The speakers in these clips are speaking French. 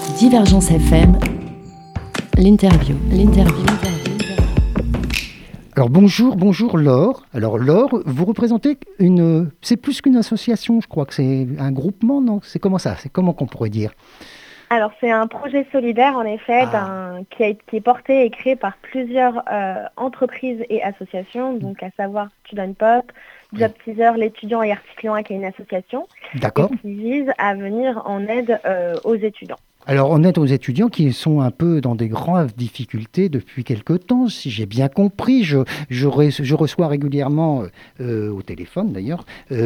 Divergence FM, l'interview. Alors bonjour Laure. Alors Laure, vous représentez c'est plus qu'une association, je crois que c'est un groupement, non? C'est comment ça? C'est comment qu'on pourrait dire? Alors c'est un projet solidaire en effet qui est porté et créé par plusieurs entreprises et associations, donc à savoir Student Pop, Job Teaser, l'étudiant et Articlian qui est une association, D'accord. Et qui vise à venir en aide aux étudiants. Alors, on aide aux étudiants qui sont un peu dans des graves difficultés depuis quelque temps, si j'ai bien compris. Je reçois régulièrement, au téléphone d'ailleurs,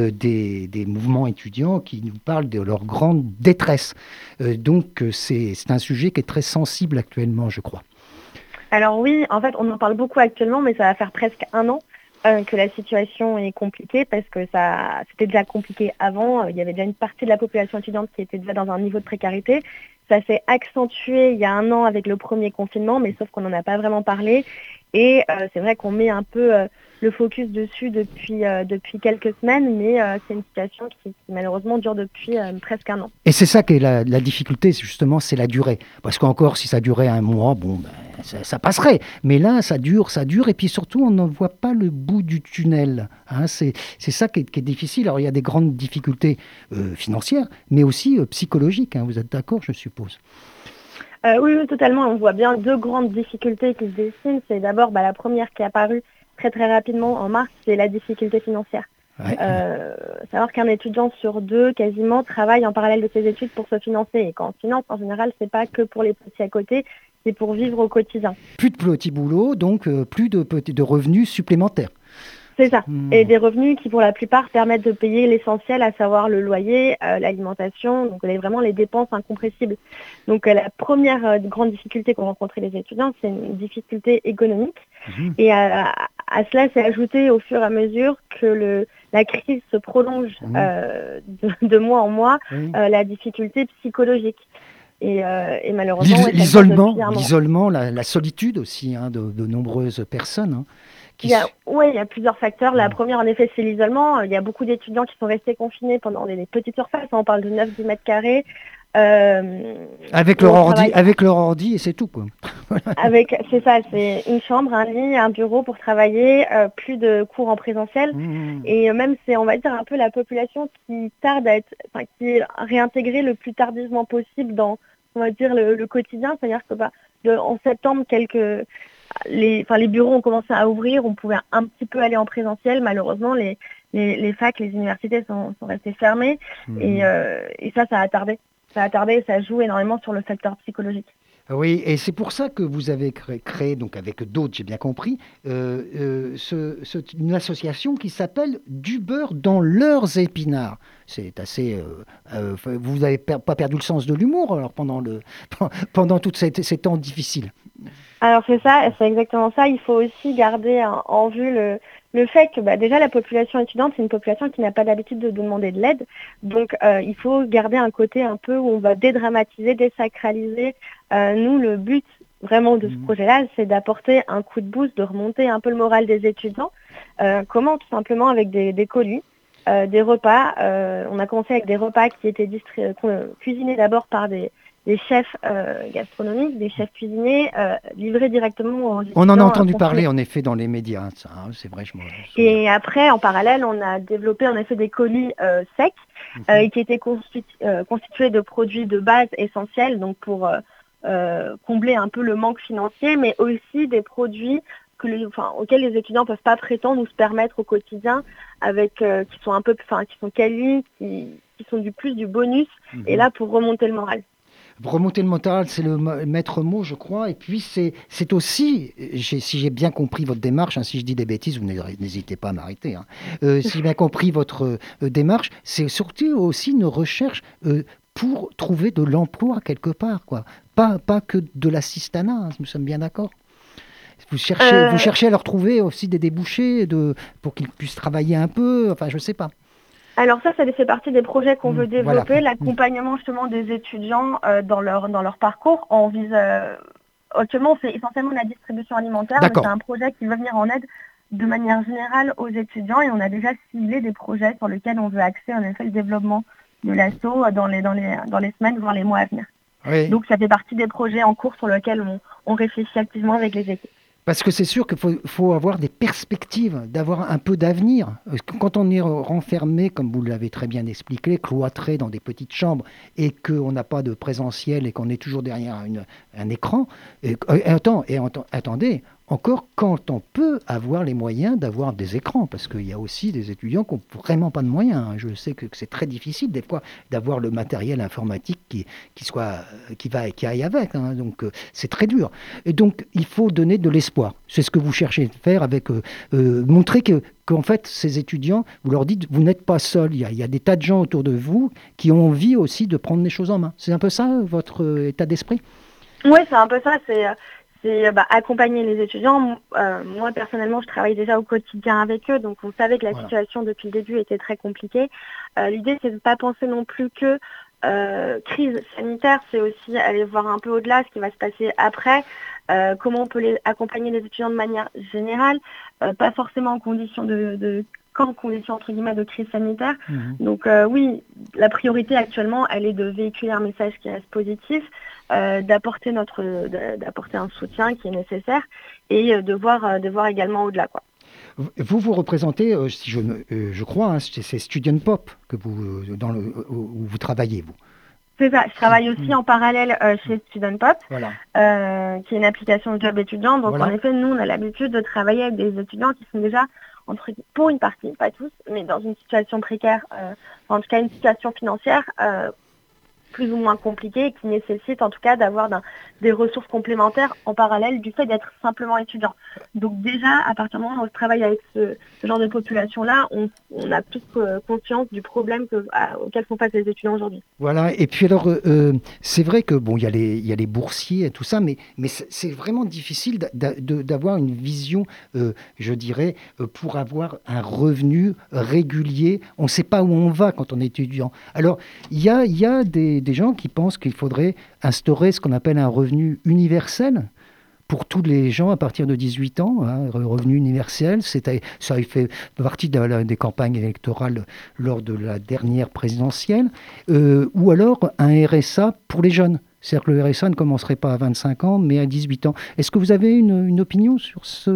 des mouvements étudiants qui nous parlent de leur grande détresse. Donc, c'est un sujet qui est très sensible actuellement, je crois. Alors oui, en fait, on en parle beaucoup actuellement, mais ça va faire presque un an que la situation est compliquée parce que c'était déjà compliqué avant. Il y avait déjà une partie de la population étudiante qui était déjà dans un niveau de précarité. Ça s'est accentué il y a un an avec le premier confinement, mais sauf qu'on n'en a pas vraiment parlé. Et c'est vrai qu'on met un peu le focus dessus depuis quelques semaines, mais c'est une situation qui malheureusement dure depuis presque un an. Et c'est ça qui est la difficulté, justement, c'est la durée. Parce qu'encore, si ça durait un mois, ça passerait. Mais là, ça dure, et puis surtout, on ne voit pas le bout du tunnel. Hein. C'est ça qui est difficile. Alors, il y a des grandes difficultés financières, mais aussi psychologiques. Hein. Vous êtes d'accord, je suppose? Oui, totalement. On voit bien deux grandes difficultés qui se dessinent. C'est d'abord la première qui est apparue très rapidement en mars, c'est la difficulté financière. Ouais. Savoir qu'un étudiant sur deux quasiment travaille en parallèle de ses études pour se financer. Et quand on finance, en général, c'est pas que pour les petits à côté, c'est pour vivre au quotidien. Plus de petits boulots, donc plus de revenus supplémentaires. C'est ça. Et des revenus qui, pour la plupart, permettent de payer l'essentiel, à savoir le loyer, l'alimentation, donc vraiment les dépenses incompressibles. Donc la première grande difficulté qu'ont rencontré les étudiants, c'est une difficulté économique. Et à cela s'est ajouté au fur et à mesure que la crise se prolonge de mois en mois, la difficulté psychologique. Et malheureusement, l'isolement, la solitude aussi de nombreuses personnes. Hein. Il y a plusieurs facteurs. La première, en effet, c'est l'isolement. Il y a beaucoup d'étudiants qui sont restés confinés pendant des petites surfaces. On parle de 9-10 mètres carrés. Avec leur ordi et c'est tout, quoi. C'est ça, c'est une chambre, un lit, un bureau pour travailler, plus de cours en présentiel. Et même c'est, on va dire, un peu la population qui qui est réintégrée le plus tardivement possible dans, on va dire, le quotidien. C'est-à-dire que en septembre, les bureaux ont commencé à ouvrir, on pouvait un petit peu aller en présentiel. Malheureusement, les facs, les universités sont restées fermées et ça a tardé. Ça a tardé, ça joue énormément sur le facteur psychologique. Oui, et c'est pour ça que vous avez créé, donc avec d'autres, j'ai bien compris, une association qui s'appelle Du beurre dans leurs épinards. C'est assez... vous n'avez pas perdu le sens de l'humour alors pendant tous ces temps difficiles. Alors c'est ça, c'est exactement ça. Il faut aussi garder en vue le fait que déjà la population étudiante, c'est une population qui n'a pas l'habitude de demander de l'aide. Donc il faut garder un côté un peu où on va dédramatiser, désacraliser. Nous, le but vraiment de ce projet-là, c'est d'apporter un coup de boost, de remonter un peu le moral des étudiants. Comment? Tout simplement avec des colis, des repas. On a commencé avec des repas qui étaient cuisinés d'abord par des chefs gastronomiques, des chefs cuisiniers, livrés directement aux étudiants. On en a entendu parler, en effet, dans les médias, ça, hein, c'est vrai. Et après, en parallèle, on a développé en effet des colis secs qui étaient constitués de produits de base essentiels, donc pour combler un peu le manque financier, mais aussi des produits auxquels les étudiants ne peuvent pas prétendre ou se permettre au quotidien, qui sont quali, qui sont du bonus, et là pour remonter le moral. Remonter le moral, c'est le maître mot, je crois. Et puis, c'est aussi, si j'ai bien compris votre démarche, hein, si je dis des bêtises, vous n'hésitez pas à m'arrêter. Hein. Si j'ai bien compris votre démarche, c'est surtout aussi une recherche pour trouver de l'emploi quelque part, quoi. Pas que de l'assistanat, hein, nous sommes bien d'accord. Vous cherchez à leur trouver aussi des débouchés pour qu'ils puissent travailler un peu, enfin, je ne sais pas. Alors ça fait partie des projets qu'on veut développer, l'accompagnement justement des étudiants dans leur parcours. Actuellement, on fait essentiellement la distribution alimentaire, mais c'est un projet qui veut venir en aide de manière générale aux étudiants et on a déjà ciblé des projets sur lesquels on veut axer en effet le développement de l'asso dans les semaines, voire les mois à venir. Oui. Donc ça fait partie des projets en cours sur lesquels on réfléchit activement avec les équipes. Parce que c'est sûr qu'il faut avoir des perspectives, d'avoir un peu d'avenir. Quand on est renfermé, comme vous l'avez très bien expliqué, cloîtré dans des petites chambres et qu'on n'a pas de présentiel et qu'on est toujours derrière un écran, attendez, encore quand on peut avoir les moyens d'avoir des écrans, parce qu'il y a aussi des étudiants qui n'ont vraiment pas de moyens. Hein. Je sais que c'est très difficile des fois d'avoir le matériel informatique qui aille avec. Hein. Donc c'est très dur. Et donc il faut donner de l'espoir. C'est ce que vous cherchez à faire avec montrer qu'en fait ces étudiants, vous leur dites vous n'êtes pas seuls. Il y a des tas de gens autour de vous qui ont envie aussi de prendre les choses en main. C'est un peu ça votre état d'esprit? Oui, c'est un peu ça. C'est accompagner les étudiants. Moi, personnellement, je travaille déjà au quotidien avec eux, donc on savait que la situation depuis le début était très compliquée. L'idée, c'est de ne pas penser non plus que crise sanitaire, c'est aussi aller voir un peu au-delà ce qui va se passer après, comment on peut accompagner les étudiants de manière générale, pas forcément en condition qu'en condition entre guillemets de crise sanitaire. Donc oui, la priorité actuellement, elle est de véhiculer un message qui reste positif, d'apporter un soutien qui est nécessaire et de voir également au-delà, quoi. Vous représentez, si je crois, hein, c'est Student Pop que où vous travaillez, vous. C'est ça, je travaille aussi en parallèle chez Student Pop, qui est une application de job étudiant. Donc en effet, nous, on a l'habitude de travailler avec des étudiants qui sont déjà, pour une partie, pas tous, mais dans une situation précaire, en tout cas une situation financière plus ou moins compliquée et qui nécessite en tout cas d'avoir des ressources complémentaires en parallèle du fait d'être simplement étudiant. Donc déjà, à partir du moment où on travaille avec ce genre de population-là, on a plus conscience du problème auquel font face les étudiants aujourd'hui. Voilà, et puis alors, c'est vrai que bon, il y a les boursiers et tout ça, mais c'est vraiment difficile d'avoir une vision, je dirais, pour avoir un revenu régulier. On ne sait pas où on va quand on est étudiant. Alors, il y a des gens qui pensent qu'il faudrait instaurer ce qu'on appelle un revenu universel pour tous les gens à partir de 18 ans, hein, revenu universel. Ça a fait partie des campagnes électorales lors de la dernière présidentielle, ou alors un RSA pour les jeunes. C'est-à-dire que le RSA ne commencerait pas à 25 ans, mais à 18 ans. Est-ce que vous avez une opinion sur cela ?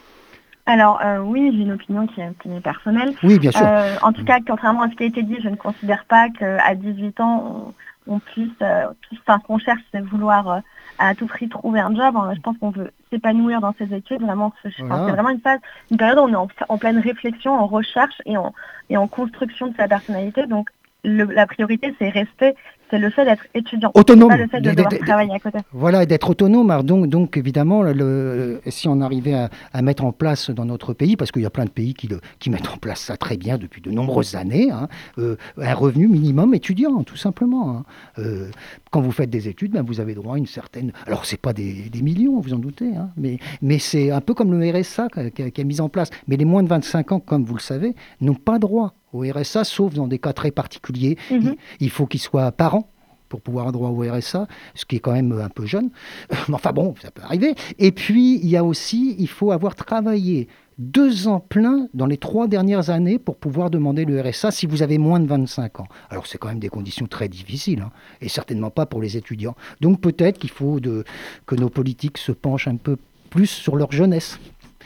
Alors oui, j'ai une opinion qui est personnelle. Oui, bien sûr. En tout cas, contrairement à ce qui a été dit, je ne considère pas qu'à 18 ans, on puisse, qu'on cherche à vouloir à tout prix trouver un job. Je pense qu'on veut s'épanouir dans ses études. Vraiment, c'est vraiment une période où on est en pleine réflexion, en recherche et en construction de sa personnalité. Donc la priorité, c'est le fait d'être étudiant. Autonome. Pas le fait de devoir travailler à côté. Voilà, d'être autonome. Alors donc évidemment, si on arrivait à mettre en place dans notre pays, parce qu'il y a plein de pays qui mettent en place ça très bien depuis de nombreuses années, hein, un revenu minimum étudiant, tout simplement. Hein. Quand vous faites des études, vous avez droit à une certaine... Alors, c'est pas des millions, vous en doutez, hein, mais c'est un peu comme le RSA qui est mis en place. Mais les moins de 25 ans, comme vous le savez, n'ont pas droit au RSA, sauf dans des cas très particuliers. Il faut qu'ils soient parents pour pouvoir avoir droit au RSA, ce qui est quand même un peu jeune. Mais enfin bon, ça peut arriver. Et puis, il y a aussi, il faut avoir travaillé 2 ans pleins dans les 3 dernières années pour pouvoir demander le RSA si vous avez moins de 25 ans. Alors, c'est quand même des conditions très difficiles, hein, et certainement pas pour les étudiants. Donc, peut-être qu'il faut que nos politiques se penchent un peu plus sur leur jeunesse.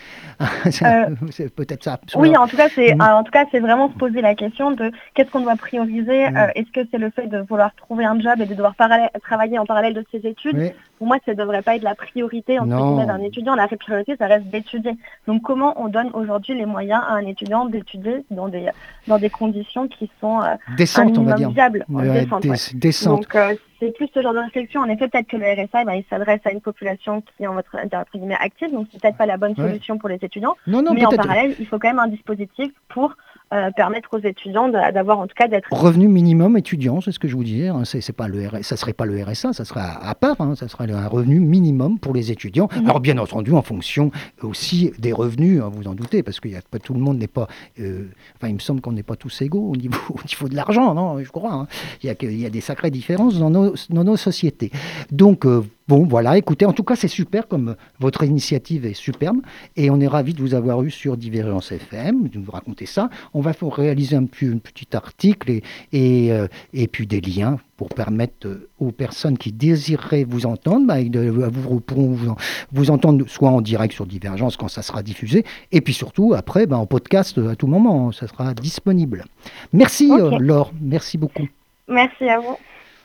C'est peut-être ça. Oui, en tout cas, c'est vraiment se poser la question de qu'est-ce qu'on doit prioriser. Est-ce que c'est le fait de vouloir trouver un job et de devoir travailler en parallèle de ses études? Pour moi, ça ne devrait pas être la priorité entre guillemets d'un étudiant. La priorité, ça reste d'étudier. Donc, comment on donne aujourd'hui les moyens à un étudiant d'étudier dans des conditions qui sont décentes, on va dire, viables, décentes. Donc, c'est plus ce genre de réflexion. En effet, peut-être que le RSA, il s'adresse à une population qui est entre guillemets active, donc c'est peut-être pas la bonne solution pour les étudients. Non, mais en parallèle, il faut quand même un dispositif pour permettre aux étudiants d'avoir, en tout cas, d'être... Revenu minimum étudiant, c'est ce que je vous disais. Hein, c'est pas ça serait pas le RSA, ça serait à part. Hein, ça serait un revenu minimum pour les étudiants. Alors bien entendu, en fonction aussi des revenus, hein, vous en doutez, parce que tout le monde n'est pas... il me semble qu'on n'est pas tous égaux au niveau de l'argent, non, je crois. Hein. Il y a des sacrées différences dans nos sociétés. Donc, Bon, voilà, écoutez, en tout cas, c'est super, comme votre initiative est superbe, et on est ravis de vous avoir eu sur Divergence FM, de nous raconter ça. On va réaliser un petit article et puis des liens pour permettre aux personnes qui désireraient vous entendre, pourront vous entendre soit en direct sur Divergence quand ça sera diffusé, et puis surtout après, en podcast à tout moment, ça sera disponible. Merci Ok. Laure, merci beaucoup. Merci à vous.